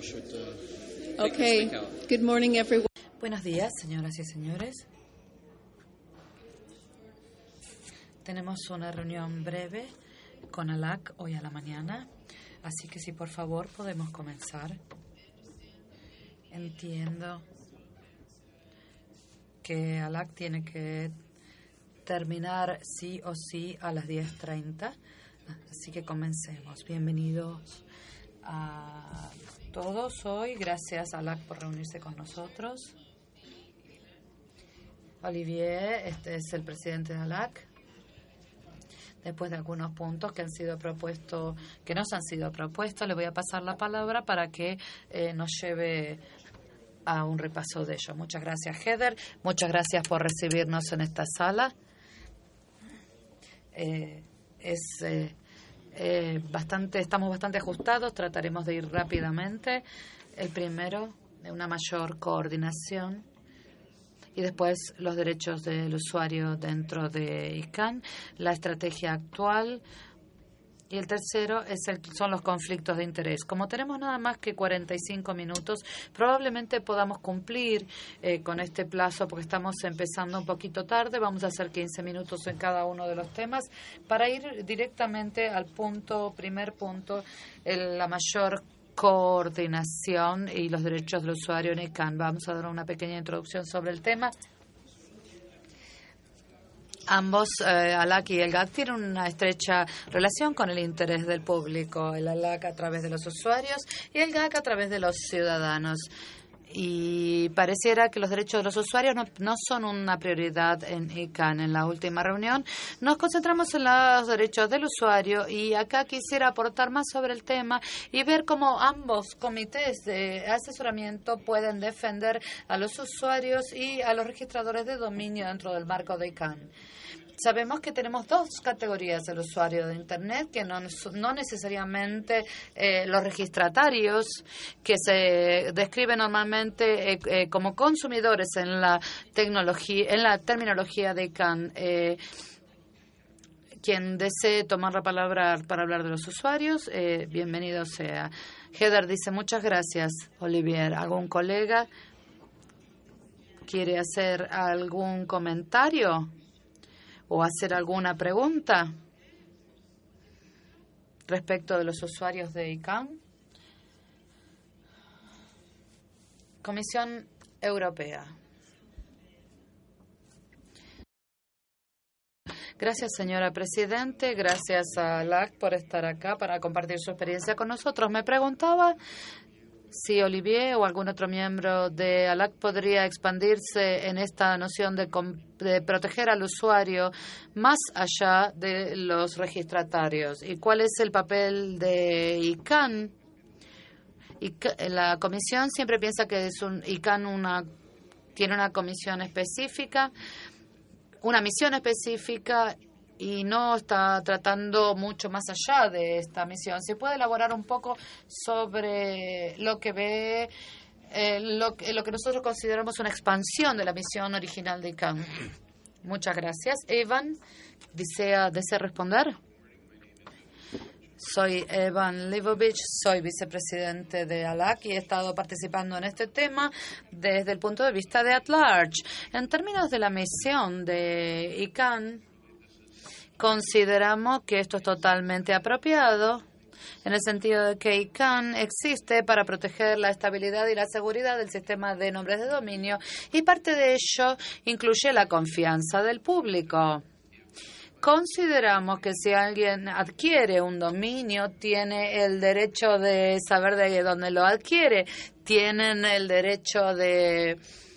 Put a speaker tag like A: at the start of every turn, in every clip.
A: Okay. Good morning, everyone.
B: Buenos días, señoras y señores. Tenemos una reunión breve con ALAC hoy a la mañana, así que si por favor podemos comenzar. Entiendo que ALAC tiene que terminar sí o sí a las 10:30, así que comencemos. Bienvenidos a todos hoy. Gracias, ALAC, por reunirse con nosotros. Olivier, este es el presidente de ALAC. Después de algunos puntos que nos han sido propuestos, le voy a pasar la palabra para que nos lleve a un repaso de ello. Muchas gracias, Heather. Muchas gracias por recibirnos en esta sala. Estamos bastante ajustados. Trataremos de ir rápidamente. El primero, una mayor coordinación. Y después los derechos del usuario dentro de ICANN, la estrategia actual. Y el tercero son los conflictos de interés. Como tenemos nada más que 45 minutos, probablemente podamos cumplir con este plazo porque estamos empezando un poquito tarde. Vamos a hacer 15 minutos en cada uno de los temas para ir directamente al primer punto, la mayor coordinación y los derechos del usuario en ICANN. Vamos a dar una pequeña introducción sobre el tema. Ambos, ALAC y el GAC, tienen una estrecha relación con el interés del público. El ALAC a través de los usuarios y el GAC a través de los ciudadanos. Y pareciera que los derechos de los usuarios no son una prioridad en ICANN. En la última reunión nos concentramos en los derechos del usuario y acá quisiera aportar más sobre el tema y ver cómo ambos comités de asesoramiento pueden defender a los usuarios y a los registradores de dominio dentro del marco de ICANN. Sabemos que tenemos dos categorías del usuario de Internet, que no necesariamente los registratarios, que se describen normalmente como consumidores en la terminología de ICANN. Quien desee tomar la palabra para hablar de los usuarios, bienvenido sea. Heather dice muchas gracias, Olivier. ¿Algún colega quiere hacer algún comentario o hacer alguna pregunta respecto de los usuarios de ICANN? Comisión Europea. Gracias, señora Presidente. Gracias a ALAC por estar acá para compartir su experiencia con nosotros. Me preguntaba si Olivier o algún otro miembro de ALAC podría expandirse en esta noción de proteger al usuario más allá de los registratarios. ¿Y cuál es el papel de ICANN? La Comisión siempre piensa que ICANN tiene una comisión específica, una misión específica, y no está tratando mucho más allá de esta misión. ¿Se puede elaborar un poco sobre lo que ve, lo que nosotros consideramos una expansión de la misión original de ICANN? Muchas gracias. Evan, ¿desea responder? Soy Evan Livovich, soy vicepresidente de ALAC y he estado participando en este tema desde el punto de vista de at large. En términos de la misión de ICANN, consideramos que esto es totalmente apropiado en el sentido de que ICANN existe para proteger la estabilidad y la seguridad del sistema de nombres de dominio y parte de ello incluye la confianza del público. Consideramos que si alguien adquiere un dominio, tiene el derecho de saber de dónde lo adquiere, tienen el derecho de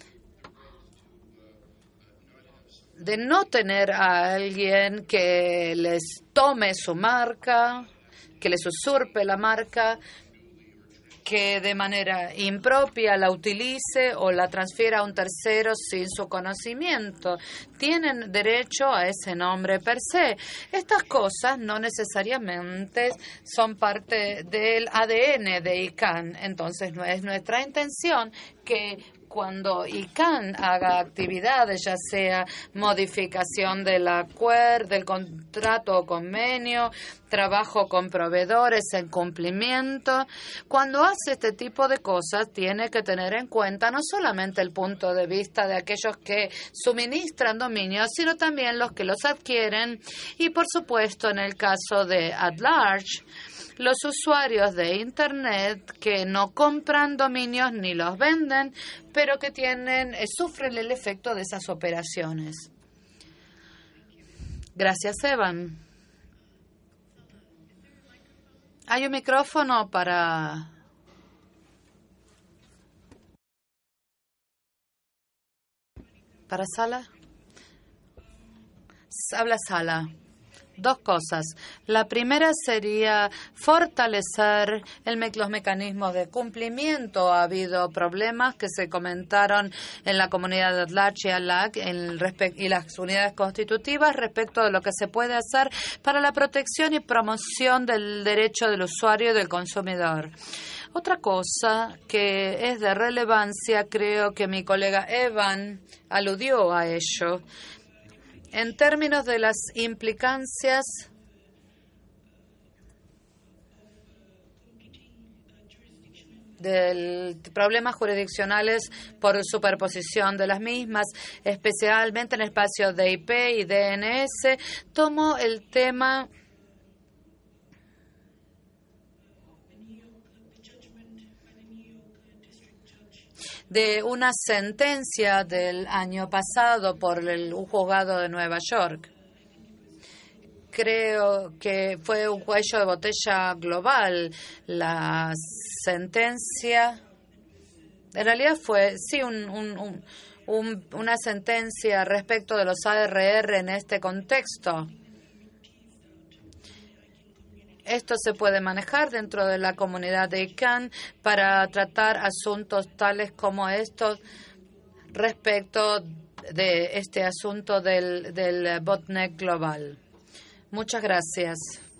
B: no tener a alguien que les tome su marca, que les usurpe la marca, que de manera impropia la utilice o la transfiera a un tercero sin su conocimiento. Tienen derecho a ese nombre per se. Estas cosas no necesariamente son parte del ADN de ICANN. Entonces, no es nuestra intención que cuando ICANN haga actividades, ya sea modificación del contrato o convenio, trabajo con proveedores en cumplimiento, cuando hace este tipo de cosas tiene que tener en cuenta no solamente el punto de vista de aquellos que suministran dominios, sino también los que los adquieren y, por supuesto, en el caso de at large, los usuarios de Internet que no compran dominios ni los venden, pero que sufren el efecto de esas operaciones. Gracias, Evan. ¿Hay un micrófono para Sala? Habla Sala. Dos cosas. La primera sería fortalecer los mecanismos de cumplimiento. Ha habido problemas que se comentaron en la comunidad de AT-LARGE y ALAC y las unidades constitutivas respecto de lo que se puede hacer para la protección y promoción del derecho del usuario y del consumidor. Otra cosa que es de relevancia, creo que mi colega Evan aludió a ello, en términos de las implicancias de problemas jurisdiccionales por superposición de las mismas, especialmente en espacios de IP y DNS, tomo el tema de una sentencia del año pasado por un juzgado de Nueva York. Creo que fue un cuello de botella global. La sentencia, en realidad fue, sí, una sentencia respecto de los ARR en este contexto. Esto se puede manejar dentro de la comunidad de ICANN para tratar asuntos tales como estos respecto de este asunto del botnet global. Muchas gracias.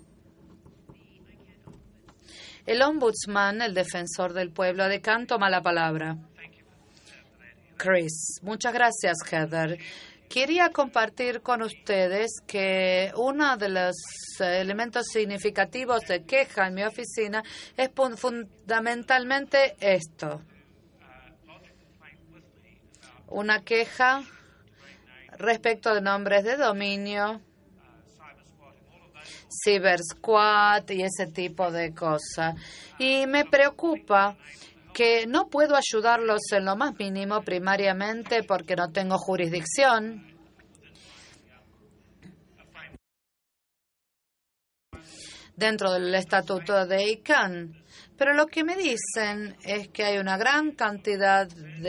B: El ombudsman, el defensor del pueblo de ICANN, toma la palabra. Chris. Muchas gracias, Heather. Quería compartir con ustedes que uno de los elementos significativos de queja en mi oficina es fundamentalmente esto. Una queja respecto de nombres de dominio, CyberSquad y ese tipo de cosas. Y me preocupa que no puedo ayudarlos en lo más mínimo, primariamente porque no tengo jurisdicción. Dentro del estatuto de ICANN. Pero lo que me dicen es que hay una gran cantidad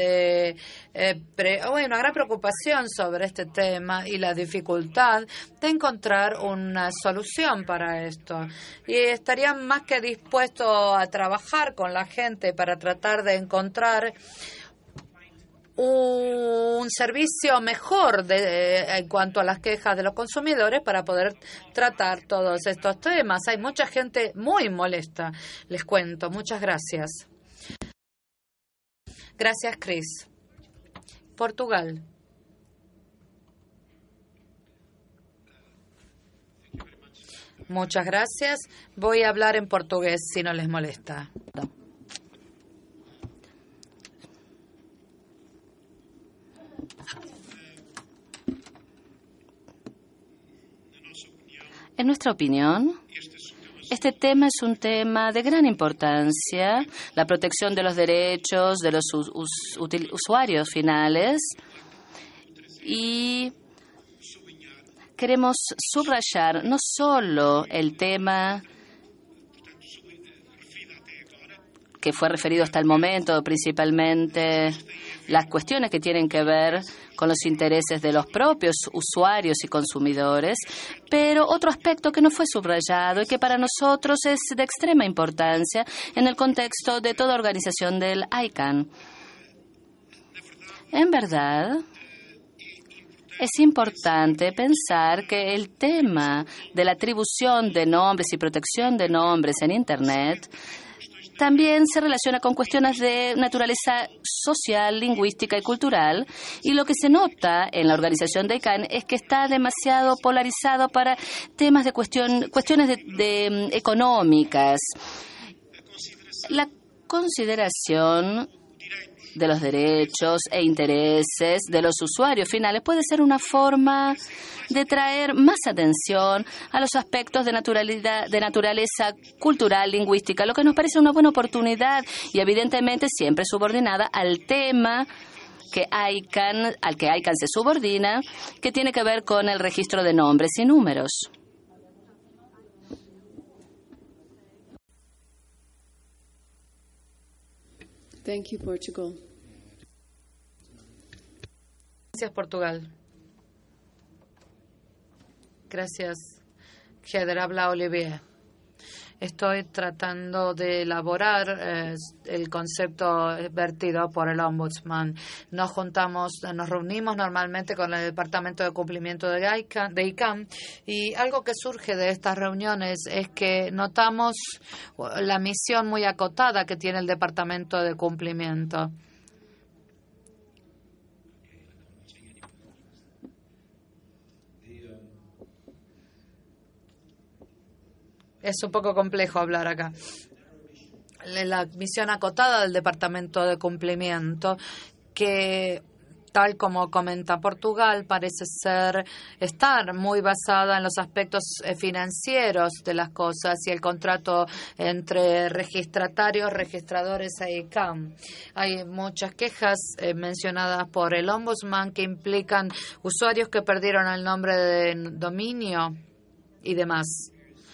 B: una gran preocupación sobre este tema y la dificultad de encontrar una solución para esto. Y estarían más que dispuestos a trabajar con la gente para tratar de encontrar un servicio mejor en cuanto a las quejas de los consumidores para poder tratar todos estos temas. Hay mucha gente muy molesta, les cuento. Muchas gracias. Gracias, Chris. Portugal. Muchas gracias. Voy a hablar en portugués si no les molesta.
C: En nuestra opinión, este tema es un tema de gran importancia, la protección de los derechos de los usuarios finales, y queremos subrayar no solo el tema que fue referido hasta el momento, principalmente las cuestiones que tienen que ver con los intereses de los propios usuarios y consumidores, pero otro aspecto que no fue subrayado y que para nosotros es de extrema importancia en el contexto de toda organización del ICANN. En verdad, es importante pensar que el tema de la atribución de nombres y protección de nombres en Internet también se relaciona con cuestiones de naturaleza social, lingüística y cultural. Y lo que se nota en la organización de ICANN es que está demasiado polarizado para temas de cuestiones de económicas. La consideración de los derechos e intereses de los usuarios finales puede ser una forma de traer más atención a los aspectos de naturaleza cultural, lingüística, lo que nos parece una buena oportunidad y evidentemente siempre subordinada al tema al que ICANN se subordina, que tiene que ver con el registro de nombres y números.
A: Thank you, Portugal.
B: Gracias, Portugal. Gracias, Heather. Habla Olivier. Estoy tratando de elaborar el concepto vertido por el Ombudsman. Nos reunimos normalmente con el Departamento de Cumplimiento de ICANN y algo que surge de estas reuniones es que notamos la misión muy acotada que tiene el Departamento de Cumplimiento. Es un poco complejo hablar acá. La misión acotada del Departamento de Cumplimiento, que tal como comenta Portugal, parece estar muy basada en los aspectos financieros de las cosas y el contrato entre registradores e ICANN. Hay muchas quejas mencionadas por el Ombudsman que implican usuarios que perdieron el nombre de dominio y demás.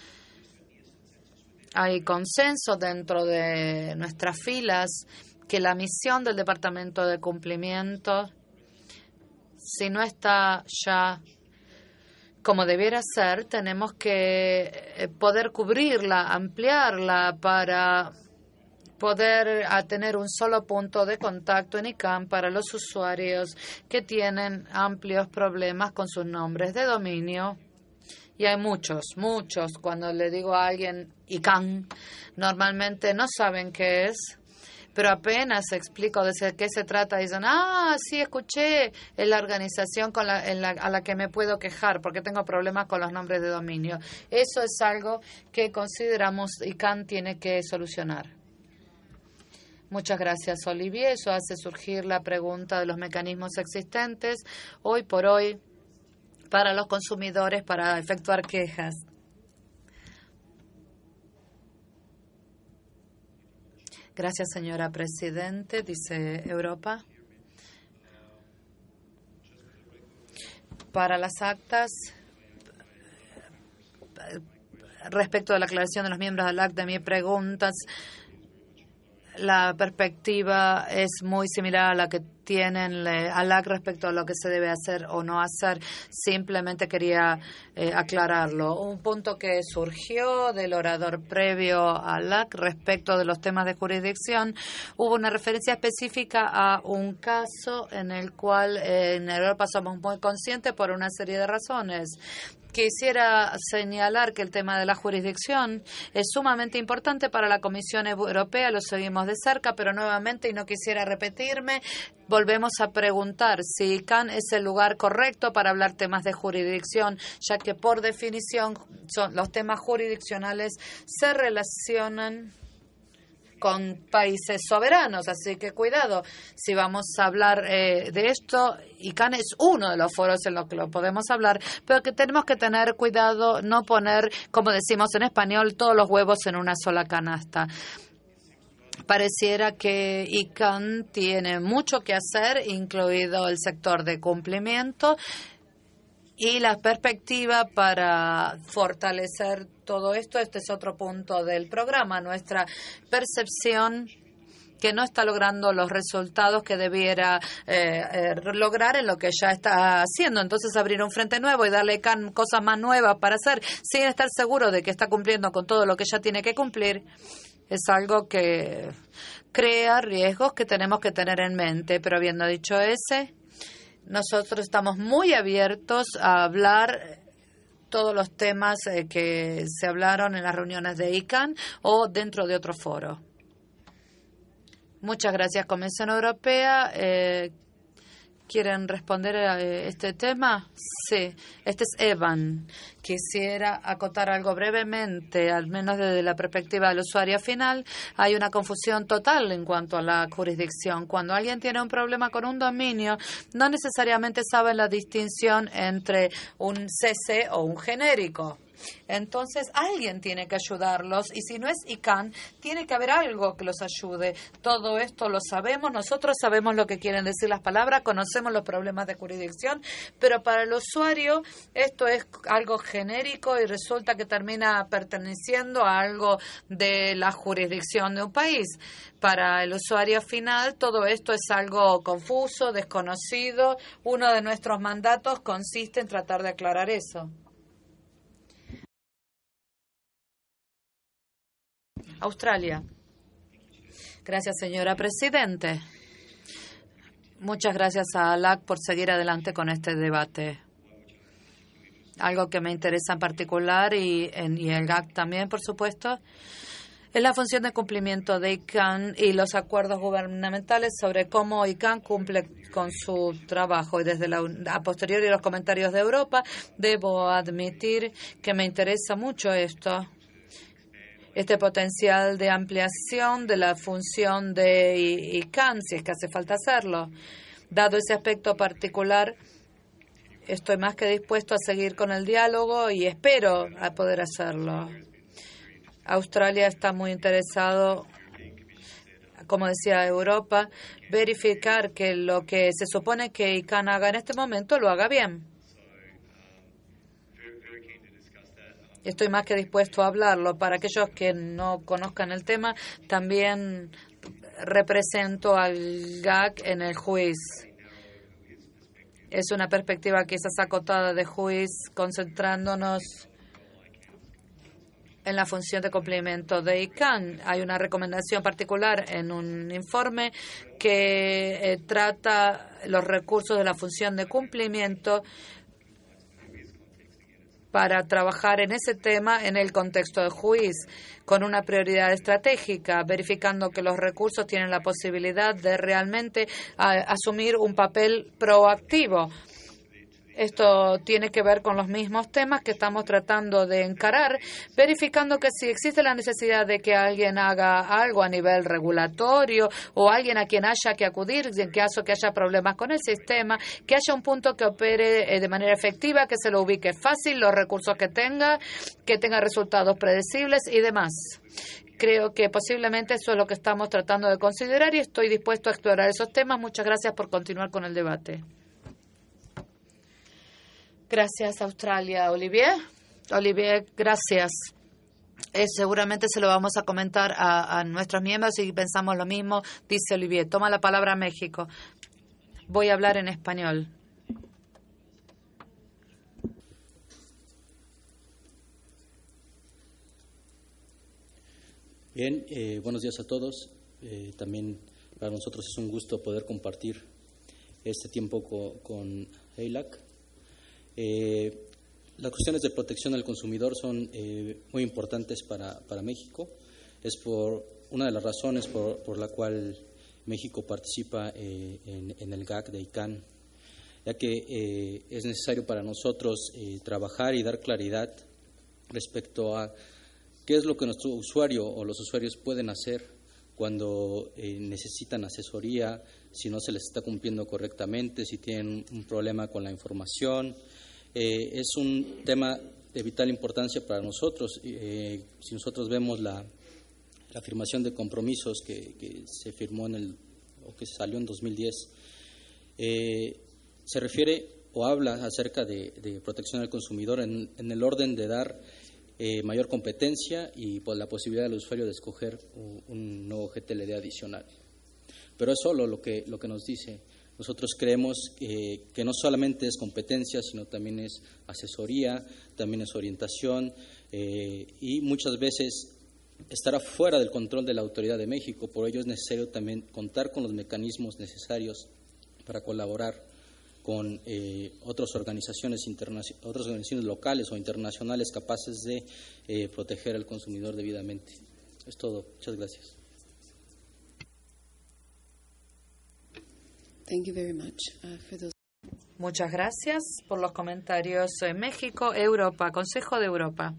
B: Hay consenso dentro de nuestras filas que la misión del Departamento de Cumplimiento, si no está ya como debiera ser, tenemos que poder cubrirla, ampliarla para poder tener un solo punto de contacto en ICANN para los usuarios que tienen amplios problemas con sus nombres de dominio. Y hay muchos. Cuando le digo a alguien ICANN, normalmente no saben qué es, pero apenas explico de qué se trata, dicen, sí, escuché, es la organización a la que me puedo quejar porque tengo problemas con los nombres de dominio. Eso es algo que consideramos ICANN tiene que solucionar. Muchas gracias, Olivier. Eso hace surgir la pregunta de los mecanismos existentes hoy por hoy para los consumidores para efectuar quejas. Gracias, señora Presidente, dice Europa. Para las actas, respecto de la aclaración de los miembros del acta, mi preguntas, la perspectiva es muy similar a la que tienen ALAC respecto a lo que se debe hacer o no hacer. Simplemente quería aclararlo. Un punto que surgió del orador previo a ALAC respecto de los temas de jurisdicción, hubo una referencia específica a un caso en el cual en Europa somos muy conscientes por una serie de razones. Quisiera señalar que el tema de la jurisdicción es sumamente importante para la Comisión Europea, lo seguimos de cerca, pero nuevamente, y no quisiera repetirme, volvemos a preguntar si ICANN es el lugar correcto para hablar temas de jurisdicción, ya que por definición los temas jurisdiccionales se relacionan con países soberanos, así que cuidado, si vamos a hablar de esto, ICANN es uno de los foros en los que lo podemos hablar, pero que tenemos que tener cuidado, no poner, como decimos en español, todos los huevos en una sola canasta. Pareciera que ICANN tiene mucho que hacer, incluido el sector de cumplimiento, y la perspectiva para fortalecer todo esto. Este es otro punto del programa, nuestra percepción que no está logrando los resultados que debiera lograr en lo que ya está haciendo. Entonces, abrir un frente nuevo y darle cosas más nuevas para hacer, sin estar seguro de que está cumpliendo con todo lo que ya tiene que cumplir, es algo que crea riesgos que tenemos que tener en mente. Pero habiendo dicho nosotros estamos muy abiertos a hablar todos los temas que se hablaron en las reuniones de ICANN o dentro de otro foro. Muchas gracias, Comisión Europea. ¿Quieren responder a este tema? Sí. Este es Evan. Quisiera acotar algo brevemente, al menos desde la perspectiva del usuario final. Hay una confusión total en cuanto a la jurisdicción. Cuando alguien tiene un problema con un dominio, no necesariamente sabe la distinción entre un CC o un genérico. Entonces, alguien tiene que ayudarlos y si no es ICANN, tiene que haber algo que los ayude. Todo esto lo sabemos, nosotros sabemos lo que quieren decir las palabras, conocemos los problemas de jurisdicción, pero para el usuario esto es algo genérico y resulta que termina perteneciendo a algo de la jurisdicción de un país. Para el usuario final, todo esto es algo confuso, desconocido. Uno de nuestros mandatos consiste en tratar de aclarar eso. Australia. Gracias, señora Presidente. Muchas gracias a ALAC por seguir adelante con este debate. Algo que me interesa en particular y el GAC también, por supuesto, es la función de cumplimiento de ICANN y los acuerdos gubernamentales sobre cómo ICANN cumple con su trabajo. Y desde a posteriori de los comentarios de Europa, debo admitir que me interesa mucho este potencial de ampliación de la función de ICANN, si es que hace falta hacerlo. Dado ese aspecto particular, estoy más que dispuesto a seguir con el diálogo y espero a poder hacerlo. Australia está muy interesado, como decía Europa, verificar que lo que se supone que ICANN haga en este momento lo haga bien. Estoy más que dispuesto a hablarlo. Para aquellos que no conozcan el tema, también represento al GAC en el juiz. Es una perspectiva quizás acotada de juiz, concentrándonos en la función de cumplimiento de ICANN. Hay una recomendación particular en un informe que trata los recursos de la función de cumplimiento para trabajar en ese tema en el contexto de juiz, con una prioridad estratégica, verificando que los recursos tienen la posibilidad de realmente asumir un papel proactivo. Esto tiene que ver con los mismos temas que estamos tratando de encarar, verificando que si existe la necesidad de que alguien haga algo a nivel regulatorio o alguien a quien haya que acudir en caso que haya problemas con el sistema, que haya un punto que opere de manera efectiva, que se lo ubique fácil, los recursos que tenga resultados predecibles y demás. Creo que posiblemente eso es lo que estamos tratando de considerar y estoy dispuesto a explorar esos temas. Muchas gracias por continuar con el debate. Gracias, Australia. Olivier, gracias. Seguramente se lo vamos a comentar a nuestros miembros y pensamos lo mismo, dice Olivier. Toma la palabra México. Voy a hablar en español.
D: Bien, buenos días a todos. También para nosotros es un gusto poder compartir este tiempo con EILAC. Las cuestiones de protección al consumidor son muy importantes para México. Es por una de las razones por la cual México participa en el GAC de ICANN, ya que es necesario para nosotros trabajar y dar claridad respecto a qué es lo que nuestro usuario o los usuarios pueden hacer cuando necesitan asesoría, si no se les está cumpliendo correctamente, si tienen un problema con la información. Es un tema de vital importancia para nosotros. Si nosotros vemos la afirmación de compromisos que se firmó o que se salió en 2010, se refiere o habla acerca de protección al consumidor en el orden de dar mayor competencia y pues, la posibilidad del usuario de escoger un nuevo GTLD adicional. Pero es solo lo que nos dice. Nosotros creemos que no solamente es competencia, sino también es asesoría, también es orientación y muchas veces estará fuera del control de la Autoridad de México. Por ello es necesario también contar con los mecanismos necesarios para colaborar con otras organizaciones locales o internacionales capaces de proteger al consumidor debidamente. Es todo. Muchas gracias.
A: Thank you very much for those.
B: Muchas gracias por los comentarios. México, Europa, Consejo de Europa.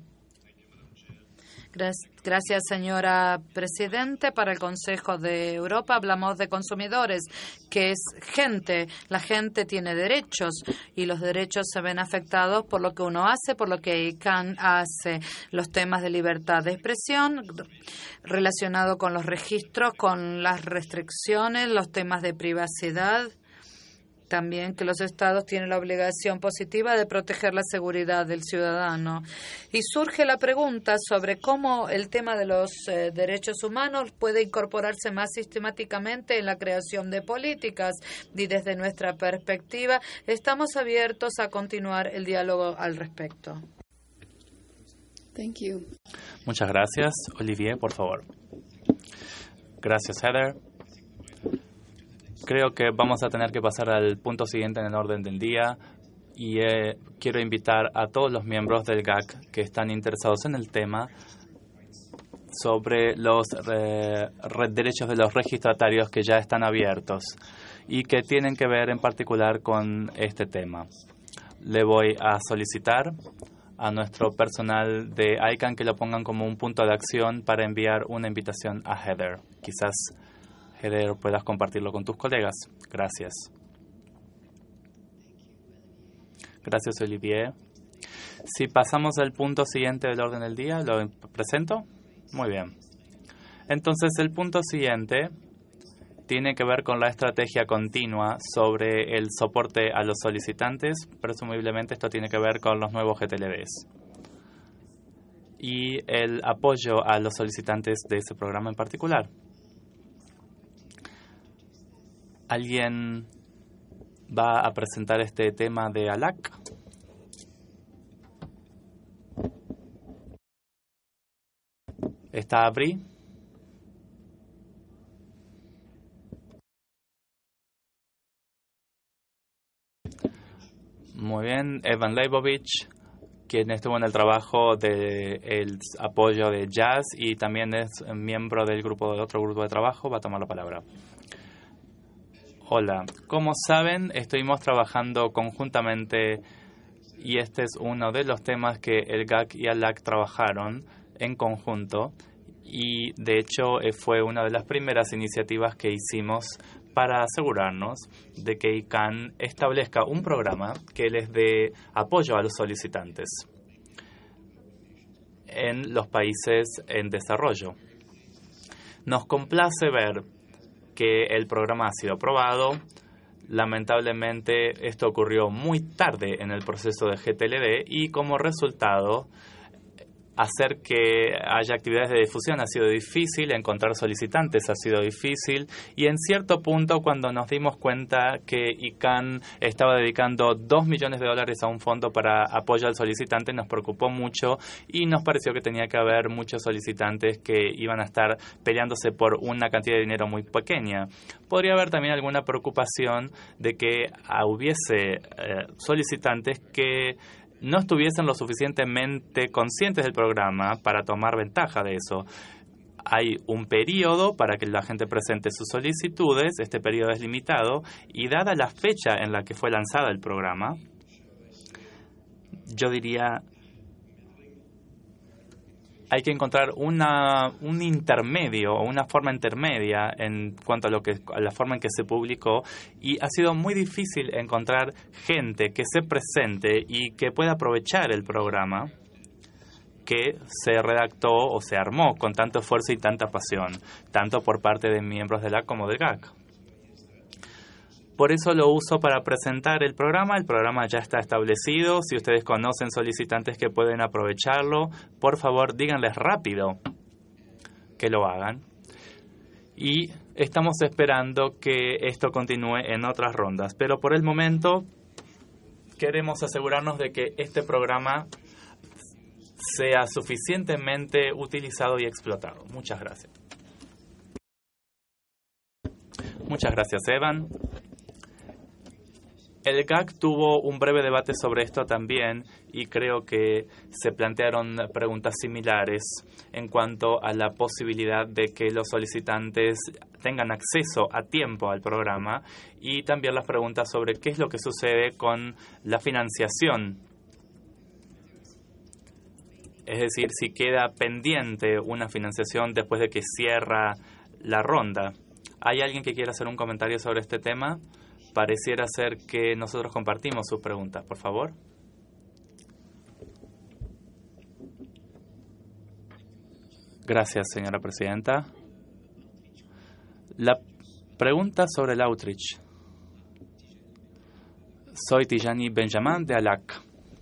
B: Gracias, señora Presidente. Para el Consejo de Europa hablamos de consumidores, que es gente. La gente tiene derechos y los derechos se ven afectados por lo que uno hace, por lo que ICANN hace. Los temas de libertad de expresión relacionado con los registros, con las restricciones, los temas de privacidad. También que los estados tienen la obligación positiva de proteger la seguridad del ciudadano. Y surge la pregunta sobre cómo el tema de los derechos humanos puede incorporarse más sistemáticamente en la creación de políticas. Y desde nuestra perspectiva, estamos abiertos a continuar el diálogo al respecto.
A: Thank you.
E: Muchas gracias. Olivier, por favor. Gracias, Heather. Creo que vamos a tener que pasar al punto siguiente en el orden del día y quiero invitar a todos los miembros del GAC que están interesados en el tema sobre los derechos de los registratarios que ya están abiertos y que tienen que ver en particular con este tema. Le voy a solicitar a nuestro personal de ICANN que lo pongan como un punto de acción para enviar una invitación a Heather. Quizás Heather, puedas compartirlo con tus colegas. Gracias. Gracias, Olivier. Si pasamos al punto siguiente del orden del día, ¿lo presento? Muy bien. Entonces, el punto siguiente tiene que ver con la estrategia continua sobre el soporte a los solicitantes. Presumiblemente esto tiene que ver con los nuevos GTLDs y el apoyo a los solicitantes de ese programa en particular. ¿Alguien va a presentar este tema de ALAC? ¿Está Abri? Muy bien. Evan Leibovich, quien estuvo en el trabajo del apoyo de Jazz y también es miembro del otro grupo de trabajo, va a tomar la palabra. Hola, como saben, estuvimos trabajando conjuntamente y este es uno de los temas que el GAC y ALAC trabajaron en conjunto y de hecho fue una de las primeras iniciativas que hicimos para asegurarnos de que ICANN establezca un programa que les dé apoyo a los solicitantes en los países en desarrollo. Nos complace ver que el programa ha sido aprobado. Lamentablemente, esto ocurrió muy tarde en el proceso de GTLD y como resultado, hacer que haya actividades de difusión ha sido difícil, encontrar solicitantes ha sido difícil y en cierto punto cuando nos dimos cuenta que ICANN estaba dedicando $2 millones a un fondo para apoyo al solicitante nos preocupó mucho y nos pareció que tenía que haber muchos solicitantes que iban a estar peleándose por una cantidad de dinero muy pequeña. Podría haber también alguna preocupación de que hubiese solicitantes que no estuviesen lo suficientemente conscientes del programa para tomar ventaja de eso. Hay un periodo para que la gente presente sus solicitudes, este periodo es limitado, y dada la fecha en la que fue lanzada el programa, yo diría hay que encontrar un intermedio o una forma intermedia en cuanto a la forma en que se publicó y ha sido muy difícil encontrar gente que se presente y que pueda aprovechar el programa que se redactó o se armó con tanto esfuerzo y tanta pasión, tanto por parte de miembros de la como del GAC. Por eso lo uso para presentar el programa. El programa ya está establecido. Si ustedes conocen solicitantes que pueden aprovecharlo, por favor díganles rápido que lo hagan. Y estamos esperando que esto continúe en otras rondas. Pero por el momento queremos asegurarnos de que este programa sea suficientemente utilizado y explotado. Muchas gracias. Muchas gracias, Evan. El GAC tuvo un breve debate sobre esto también y creo que se plantearon preguntas similares en cuanto a la posibilidad de que los solicitantes tengan acceso a tiempo al programa y también las preguntas sobre qué es lo que sucede con la financiación. Es decir, si queda pendiente una financiación después de que cierra la ronda. ¿Hay alguien que quiera hacer un comentario sobre este tema? Pareciera ser que nosotros compartimos sus preguntas, por favor. Gracias, señora presidenta. La pregunta sobre el outreach. Soy Tijani Benjamin de ALAC.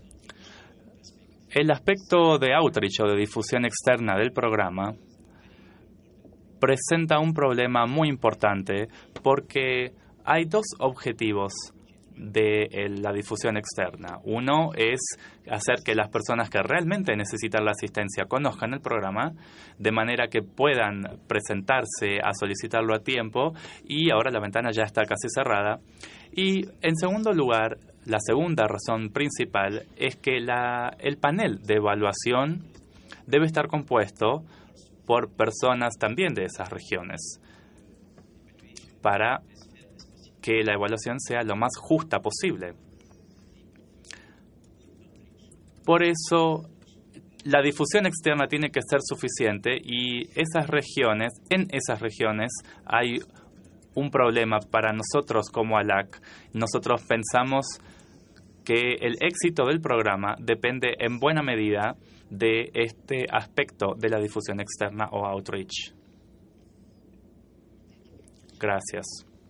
E: El aspecto de outreach o de difusión externa del programa presenta un problema muy importante porque hay dos objetivos de la difusión externa. Uno es hacer que las personas que realmente necesitan la asistencia conozcan el programa de manera que puedan presentarse a solicitarlo a tiempo y ahora la ventana ya está casi cerrada. Y en segundo lugar, la segunda razón principal es que el panel de evaluación debe estar compuesto por personas también de esas regiones para que la evaluación sea lo más justa posible. Por eso, la difusión externa tiene que ser suficiente y en esas regiones hay un problema para nosotros como ALAC. Nosotros pensamos que el éxito del programa depende en buena medida de este aspecto de la difusión externa o outreach. Gracias.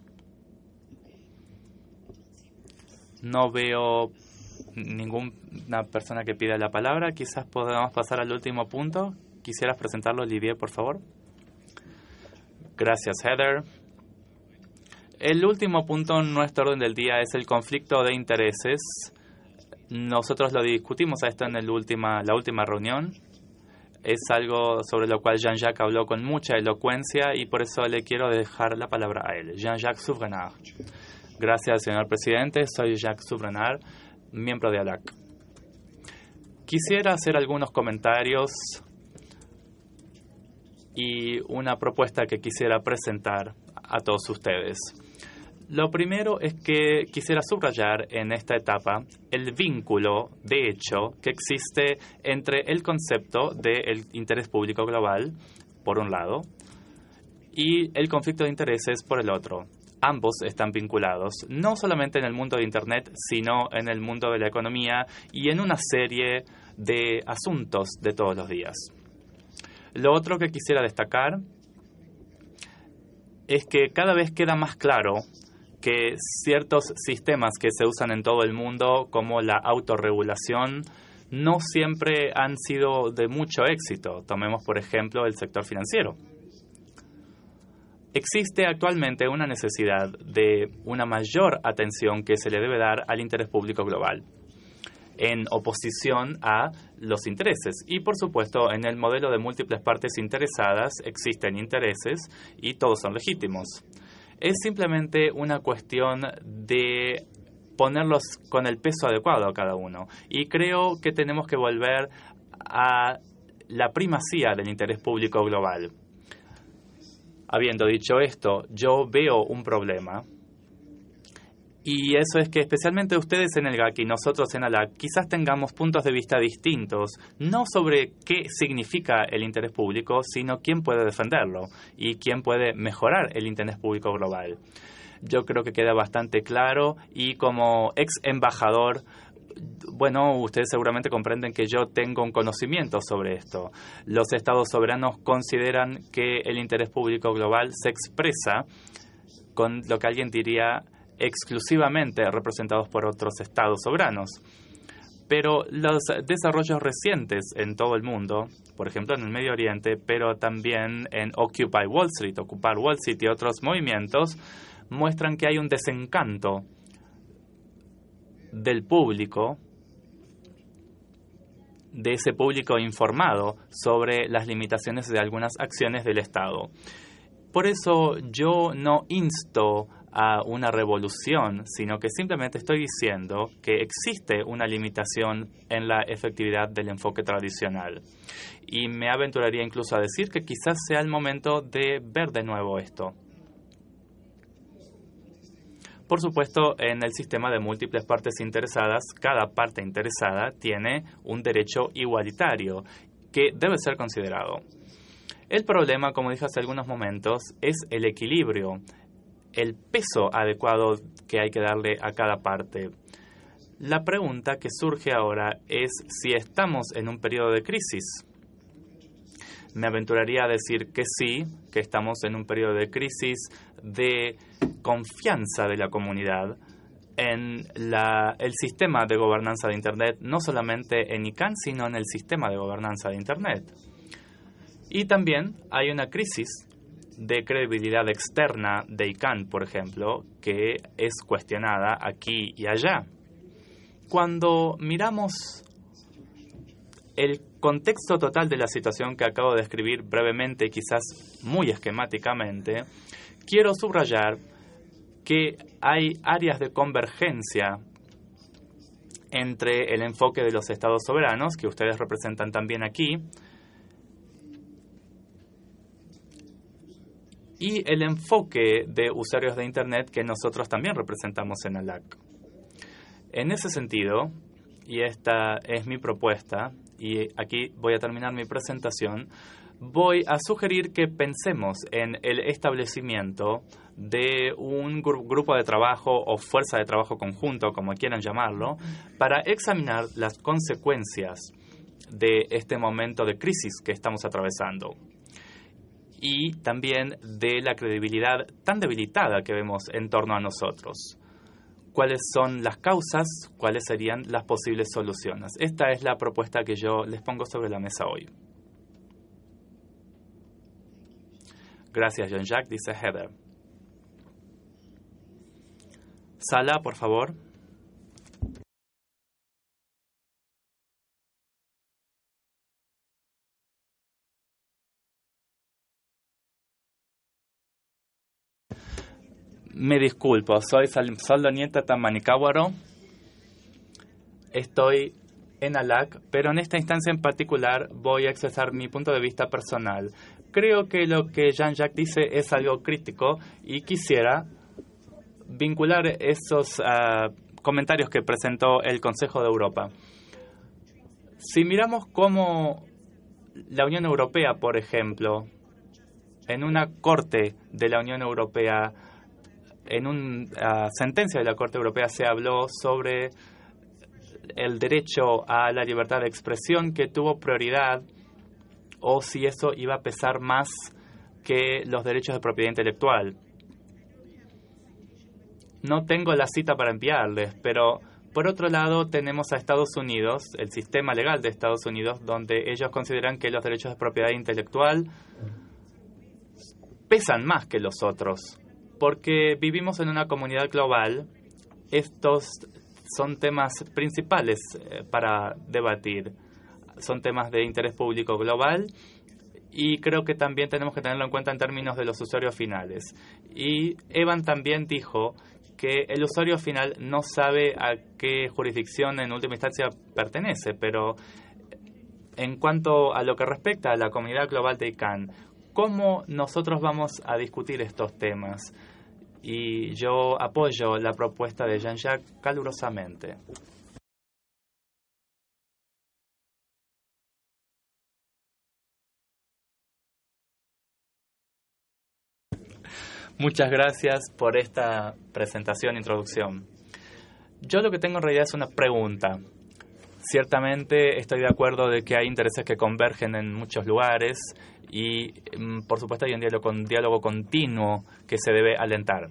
E: No veo ninguna persona que pida la palabra. Quizás podamos pasar al último punto. ¿Quisieras presentarlo, Olivier, por favor? Gracias, Heather. El último punto en nuestro orden del día es el conflicto de intereses. Nosotros lo discutimos a esto en la última reunión. Es algo sobre lo cual Jean-Jacques habló con mucha elocuencia y por eso le quiero dejar la palabra a él. Jean-Jacques Souvrenard. Gracias, señor presidente. Soy Jacques Souvrenard, miembro de ALAC. Quisiera hacer algunos comentarios y una propuesta que quisiera presentar a todos ustedes. Lo primero es que quisiera subrayar en esta etapa el vínculo, de hecho, que existe entre el concepto del interés público global, por un lado, y el conflicto de intereses, por el otro. Ambos están vinculados, no solamente en el mundo de Internet, sino en el mundo de la economía y en una serie de asuntos de todos los días. Lo otro que quisiera destacar es que cada vez queda más claro que ciertos sistemas que se usan en todo el mundo, como la autorregulación, no siempre han sido de mucho éxito. Tomemos, por ejemplo, el sector financiero. Existe actualmente una necesidad de una mayor atención que se le debe dar al interés público global, en oposición a los intereses. Y, por supuesto, en el modelo de múltiples partes interesadas existen intereses y todos son legítimos. Es simplemente una cuestión de ponerlos con el peso adecuado a cada uno. Y creo que tenemos que volver a la primacía del interés público global. Habiendo dicho esto, yo veo un problema. Y eso es que especialmente ustedes en el GAC y nosotros en ALAC quizás tengamos puntos de vista distintos, no sobre qué significa el interés público, sino quién puede defenderlo y quién puede mejorar el interés público global. Yo creo que queda bastante claro y como ex embajador, bueno, ustedes seguramente comprenden que yo tengo un conocimiento sobre esto. Los estados soberanos consideran que el interés público global se expresa con lo que alguien diría exclusivamente representados por otros estados soberanos. Pero los desarrollos recientes en todo el mundo, por ejemplo en el Medio Oriente, pero también en Occupy Wall Street, Ocupar Wall Street y otros movimientos, muestran que hay un desencanto del público, de ese público informado sobre las limitaciones de algunas acciones del Estado. Por eso yo no insto a una revolución, sino que simplemente estoy diciendo que existe una limitación en la efectividad del enfoque tradicional. Y me aventuraría incluso a decir que quizás sea el momento de ver de nuevo esto. Por supuesto, en el sistema de múltiples partes interesadas, cada parte interesada tiene un derecho igualitario que debe ser considerado. El problema, como dije hace algunos momentos, es el equilibrio, el peso adecuado que hay que darle a cada parte. La pregunta que surge ahora es si estamos en un periodo de crisis. Me aventuraría a decir que sí, que estamos en un periodo de crisis de confianza de la comunidad en el sistema de gobernanza de Internet, no solamente en ICANN, sino en el sistema de gobernanza de Internet. Y también hay una crisis de credibilidad externa de ICANN, por ejemplo, que es cuestionada aquí y allá. Cuando miramos el contexto total de la situación que acabo de describir brevemente, quizás muy esquemáticamente, quiero subrayar que hay áreas de convergencia entre el enfoque de los estados soberanos, que ustedes representan también aquí, y el enfoque de usuarios de Internet que nosotros también representamos en ALAC. En ese sentido, y esta es mi propuesta, y aquí voy a terminar mi presentación, voy a sugerir que pensemos en el establecimiento de un grupo de trabajo o fuerza de trabajo conjunto, como quieran llamarlo, para examinar las consecuencias de este momento de crisis que estamos atravesando y también de la credibilidad tan debilitada que vemos en torno a nosotros. ¿Cuáles son las causas? ¿Cuáles serían las posibles soluciones? Esta es la propuesta que yo les pongo sobre la mesa hoy. Gracias, Jean-Jacques, dice Heather. Sala, por favor. Me disculpo, soy Saldonieta Manicáguaro. Estoy en ALAC, pero en esta instancia en particular voy a expresar mi punto de vista personal. Creo que lo que Jean-Jacques dice es algo crítico y quisiera vincular esos comentarios que presentó el Consejo de Europa. Si miramos cómo la Unión Europea, por ejemplo, en una corte de la Unión Europea, en una sentencia de la Corte Europea se habló sobre el derecho a la libertad de expresión que tuvo prioridad o si eso iba a pesar más que los derechos de propiedad intelectual. No tengo la cita para enviarles, pero por otro lado tenemos a Estados Unidos, el sistema legal de Estados Unidos, donde ellos consideran que los derechos de propiedad intelectual pesan más que los otros. Porque vivimos en una comunidad global, estos son temas principales para debatir. Son temas de interés público global y creo que también tenemos que tenerlo en cuenta en términos de los usuarios finales. Y Evan también dijo que el usuario final no sabe a qué jurisdicción en última instancia pertenece, pero en cuanto a lo que respecta a la comunidad global de ICANN, ¿cómo nosotros vamos a discutir estos temas? Y yo apoyo la propuesta de Jean-Jacques calurosamente. Muchas gracias por esta presentación e introducción. Yo lo que tengo en realidad es una pregunta. Ciertamente estoy de acuerdo de que hay intereses que convergen en muchos lugares y, por supuesto, hay un diálogo continuo que se debe alentar.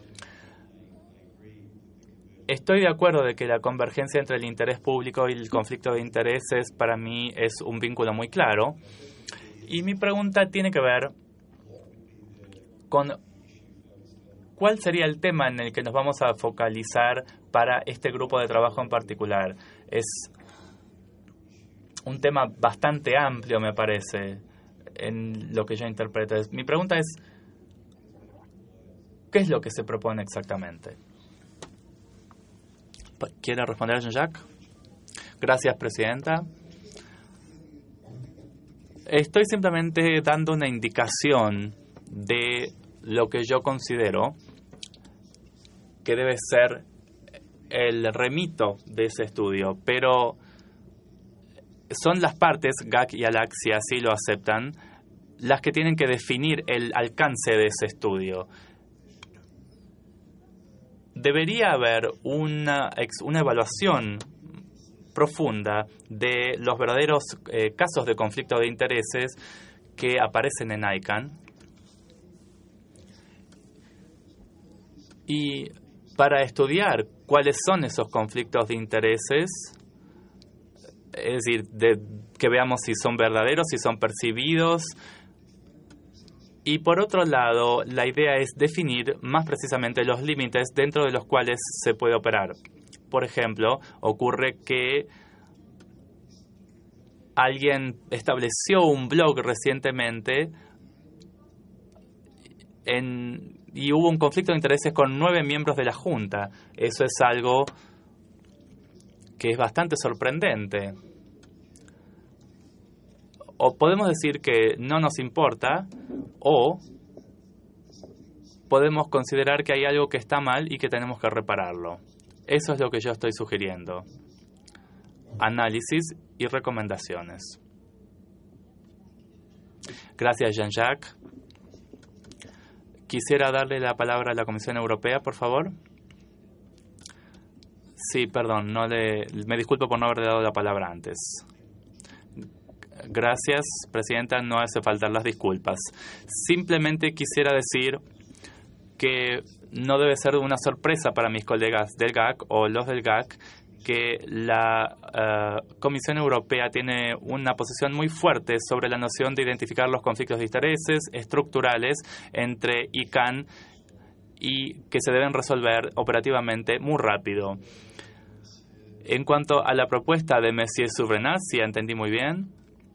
E: Estoy de acuerdo de que la convergencia entre el interés público y el conflicto de intereses para mí es un vínculo muy claro. Y mi pregunta tiene que ver con cuál sería el tema en el que nos vamos a focalizar para este grupo de trabajo en particular. Es un tema bastante amplio, me parece, en lo que yo interpreto. Mi pregunta es, ¿Qué es lo que se propone exactamente? ¿Quiere responder, Jean-Jacques? Gracias, Presidenta. Estoy simplemente dando una indicación de lo que yo considero que debe ser el remito de ese estudio, pero son las partes, GAC y ALAC, si así lo aceptan, las que tienen que definir el alcance de ese estudio. Debería haber una evaluación profunda de los verdaderos casos de conflicto de intereses que aparecen en ICANN. Y para estudiar cuáles son esos conflictos de intereses, es decir, que veamos si son verdaderos, si son percibidos. Y por otro lado, la idea es definir más precisamente los límites dentro de los cuales se puede operar. Por ejemplo, ocurre que alguien estableció un blog recientemente y hubo un conflicto de intereses con 9 miembros de la Junta. Eso es algo que es bastante sorprendente. O podemos decir que no nos importa, o podemos considerar que hay algo que está mal y que tenemos que repararlo. Eso es lo que yo estoy sugiriendo. Análisis y recomendaciones. Gracias, Jean-Jacques. Quisiera darle la palabra a la Comisión Europea, por favor. Sí, perdón, me disculpo por no haber dado la palabra antes. Gracias, Presidenta, no hace falta las disculpas. Simplemente quisiera decir que no debe ser una sorpresa para mis colegas del GAC o los del GAC que la Comisión Europea tiene una posición muy fuerte sobre la noción de identificar los conflictos de intereses estructurales entre ICANN y que se deben resolver operativamente muy rápido. En cuanto a la propuesta de Monsieur Souvrenat, si entendí muy bien,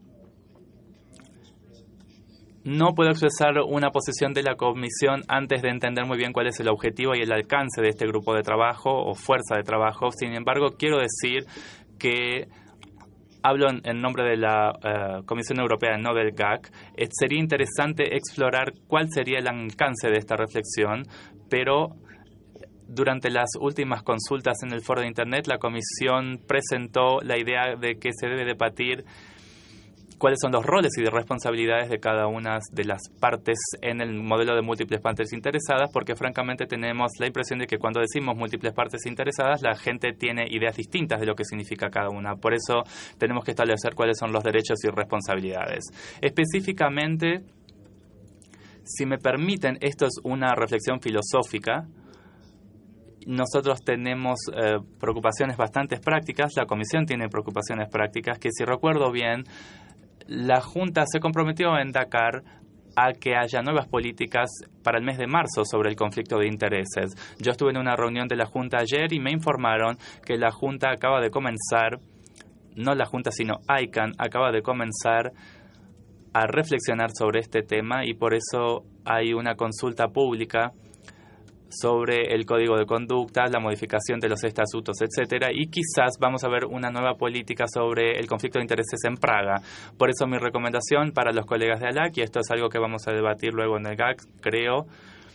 E: no puedo expresar una posición de la Comisión antes de entender muy bien cuál es el objetivo y el alcance de este grupo de trabajo o fuerza de trabajo. Sin embargo, quiero decir que hablo en nombre de la Comisión Europea, no del GAC. Sería interesante explorar cuál sería el alcance de esta reflexión, pero durante las últimas consultas en el foro de Internet, la Comisión presentó la idea de que se debe debatir cuáles son los roles y de responsabilidades de cada una de las partes en el modelo de múltiples partes interesadas, porque francamente tenemos la impresión de que cuando decimos múltiples partes interesadas, la gente tiene ideas distintas de lo que significa cada una. Por eso tenemos que establecer cuáles son los derechos y responsabilidades. Específicamente, si me permiten, esto es una reflexión filosófica. Nosotros tenemos preocupaciones bastante prácticas, la Comisión tiene preocupaciones prácticas, que si recuerdo bien, la Junta se comprometió en Dakar a que haya nuevas políticas para el mes de marzo sobre el conflicto de intereses. Yo estuve en una reunión de la Junta ayer y me informaron que la Junta acaba de comenzar, no la Junta sino ICANN, acaba de comenzar a reflexionar sobre este tema y por eso hay una consulta pública sobre el código de conducta, la modificación de los estatutos, etcétera, y quizás vamos a ver una nueva política sobre el conflicto de intereses en Praga. Por eso mi recomendación para los colegas de ALAC, y esto es algo que vamos a debatir luego en el GAC, creo,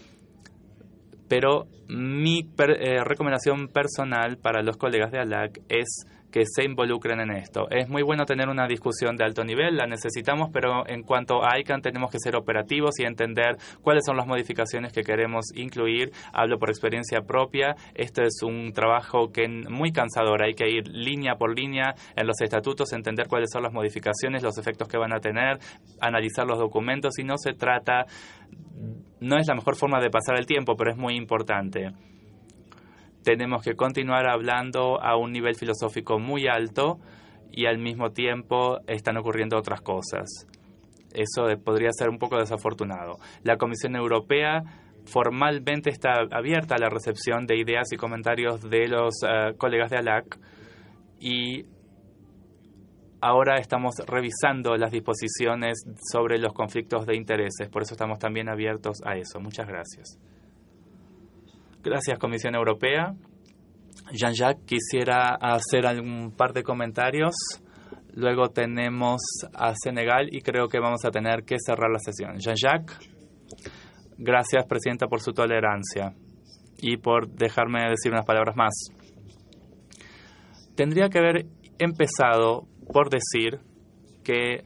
E: pero mi recomendación personal para los colegas de ALAC es que se involucren en esto. Es muy bueno tener una discusión de alto nivel, la necesitamos, pero en cuanto a ICANN tenemos que ser operativos y entender cuáles son las modificaciones que queremos incluir. Hablo por experiencia propia. Esto es un trabajo que es muy cansador. Hay que ir línea por línea en los estatutos, entender cuáles son las modificaciones, los efectos que van a tener, analizar los documentos y no es la mejor forma de pasar el tiempo, pero es muy importante. Tenemos que continuar hablando a un nivel filosófico muy alto y al mismo tiempo están ocurriendo otras cosas. Eso podría ser un poco desafortunado. La Comisión Europea formalmente está abierta a la recepción de ideas y comentarios de los colegas de ALAC y ahora estamos revisando las disposiciones sobre los conflictos de intereses. Por eso estamos también abiertos a eso. Muchas gracias. Gracias, Comisión Europea. Jean-Jacques, quisiera hacer algún par de comentarios. Luego tenemos a Senegal y creo que vamos a tener que cerrar la sesión. Jean-Jacques, gracias, Presidenta, por su tolerancia y por dejarme decir unas palabras más. Tendría que haber empezado por decir que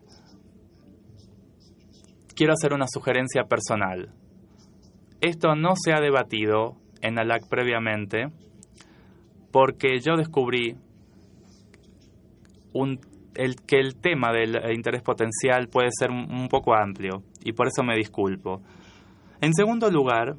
E: quiero hacer una sugerencia personal. Esto no se ha debatido en ALAC previamente porque yo descubrí que el tema del interés potencial puede ser un poco amplio y por eso me disculpo. En segundo lugar,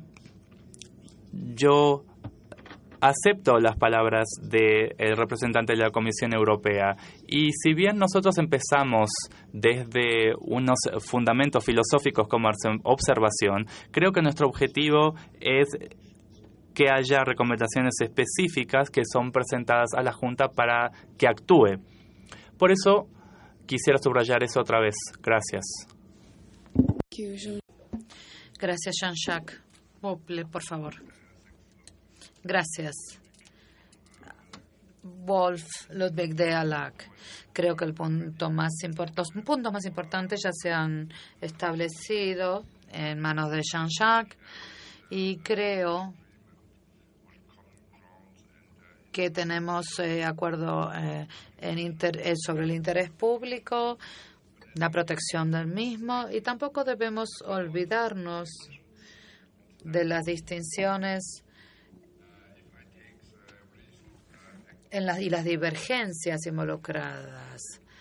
E: yo acepto las palabras del representante de la Comisión Europea y si bien nosotros empezamos desde unos fundamentos filosóficos como observación, creo que nuestro objetivo es que haya recomendaciones específicas que son presentadas a la Junta para que actúe. Por eso quisiera subrayar eso otra vez. Gracias.
B: Gracias, Jean-Jacques. Por favor. Gracias. Wolf Ludwig de ALAC. Creo que los puntos más importantes ya se han establecido en manos de Jean-Jacques y creo que tenemos acuerdo sobre el interés público, la protección del mismo y tampoco debemos olvidarnos de las distinciones y las divergencias involucradas.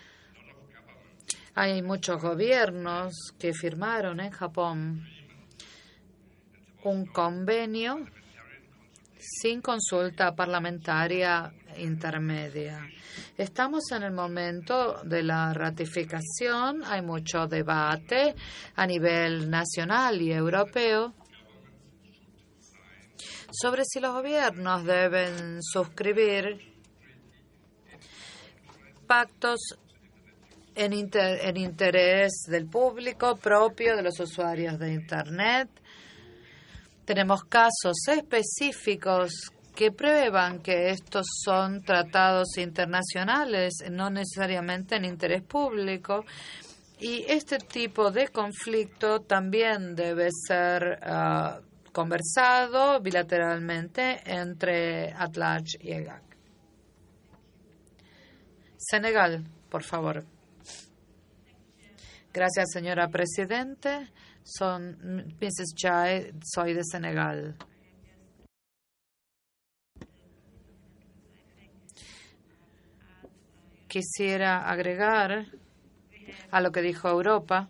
B: Hay muchos gobiernos que firmaron en Japón un convenio sin consulta parlamentaria intermedia. Estamos en el momento de la ratificación. Hay mucho debate a nivel nacional y europeo sobre si los gobiernos deben suscribir pactos en interés del público propio de los usuarios de Internet. Tenemos casos específicos que prueban que estos son tratados internacionales, no necesariamente en interés público. Y este tipo de conflicto también debe ser conversado bilateralmente entre ATLARGE y EGAC. Senegal, por favor. Gracias, señora Presidente. Mrs. Jai, soy de Senegal. Quisiera agregar a lo que dijo Europa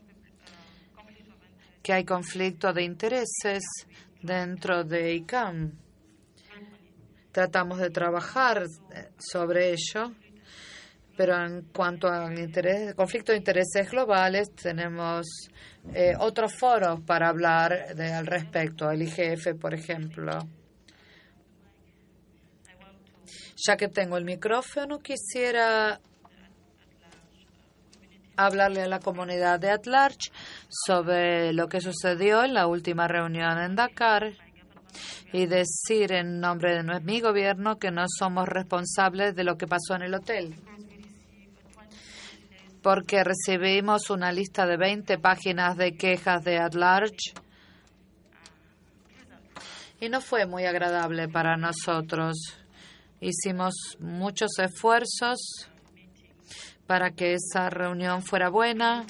B: que hay conflicto de intereses dentro de ICANN. Tratamos de trabajar sobre ello, pero en cuanto al conflicto de intereses globales, tenemos otros foros para hablar al respecto, el IGF, por ejemplo. Ya que tengo el micrófono, quisiera hablarle a la comunidad de ATLARGE sobre lo que sucedió en la última reunión en Dakar y decir en nombre de mi gobierno que no somos responsables de lo que pasó en el hotel, porque recibimos una lista de 20 páginas de quejas de ATLARGE y no fue muy agradable para nosotros. Hicimos muchos esfuerzos para que esa reunión fuera buena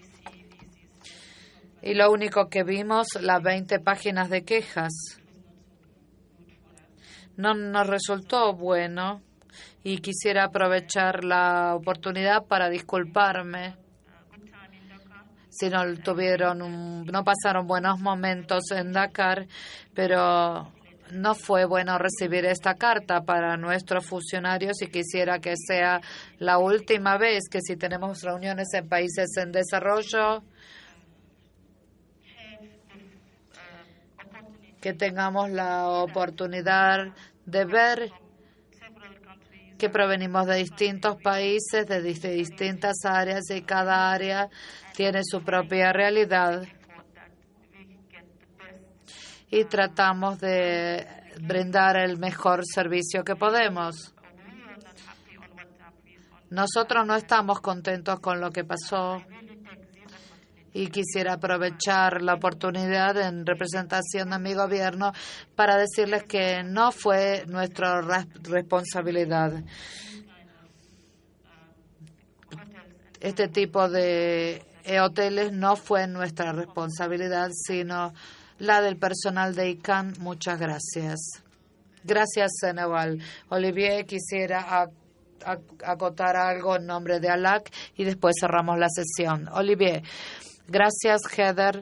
B: y lo único que vimos, las 20 páginas de quejas. No nos resultó bueno y quisiera aprovechar la oportunidad para disculparme si no pasaron buenos momentos en Dakar, pero no fue bueno recibir esta carta para nuestros funcionarios y quisiera que sea la última vez que si tenemos reuniones en países en desarrollo, que tengamos la oportunidad de ver que provenimos de distintos países, de distintas áreas y cada área tiene su propia realidad. y tratamos de brindar el mejor servicio que podemos. Nosotros no estamos contentos con lo que pasó y quisiera aprovechar la oportunidad en representación de mi gobierno para decirles que no fue nuestra responsabilidad. Este tipo de hoteles no fue nuestra responsabilidad, sino la del personal de ICANN. Muchas gracias. Gracias, Senegal. Olivier, quisiera acotar algo en nombre de ALAC y después cerramos la sesión. Olivier. Gracias, Heather.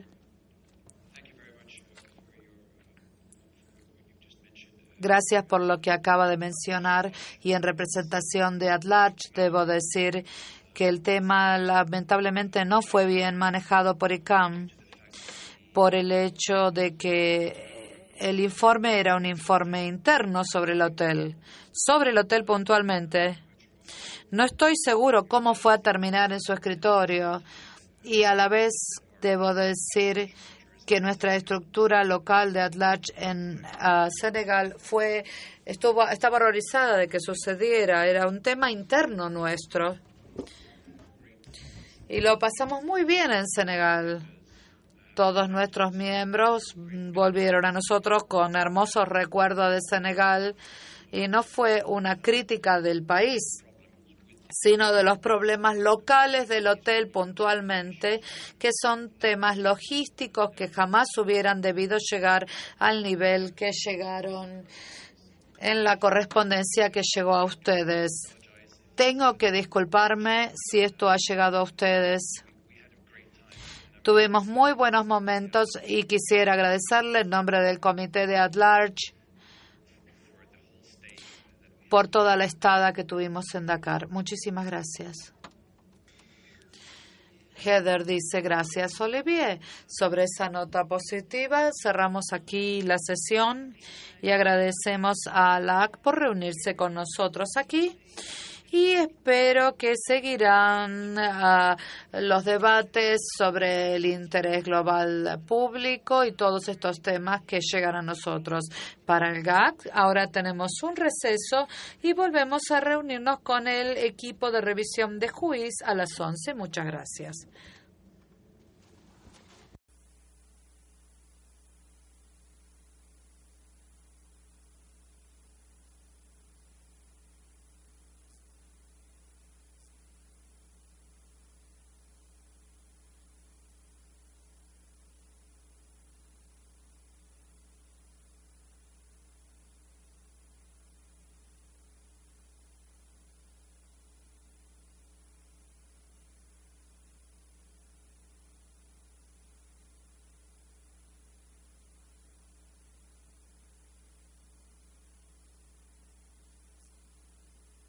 B: Gracias por lo que acaba de mencionar y en representación de AtLarge debo decir que el tema lamentablemente no fue bien manejado por ICANN por el hecho de que el informe era un informe interno sobre el hotel. Sobre el hotel puntualmente. No estoy seguro cómo fue a terminar en su escritorio. Y a la vez debo decir que nuestra estructura local de AtLarge en Senegal estaba horrorizada de que sucediera. Era un tema interno nuestro. Y lo pasamos muy bien en Senegal. Todos nuestros miembros volvieron a nosotros con hermosos recuerdos de Senegal. Y no fue una crítica del país, sino de los problemas locales del hotel puntualmente, que son temas logísticos que jamás hubieran debido llegar al nivel que llegaron en la correspondencia que llegó a ustedes. Tengo que disculparme si esto ha llegado a ustedes. Tuvimos muy buenos momentos y quisiera agradecerle en nombre del comité de AtLarge por toda la estada que tuvimos en Dakar. Muchísimas gracias. Heather dice, gracias, Olivier. Sobre esa nota positiva, cerramos aquí la sesión y agradecemos a ALAC por reunirse con nosotros aquí. Y espero que seguirán los debates sobre el interés global público y todos estos temas que llegan a nosotros. Para el GAC, ahora tenemos un receso y volvemos a reunirnos con el equipo de revisión de juiz a las 11. Muchas gracias.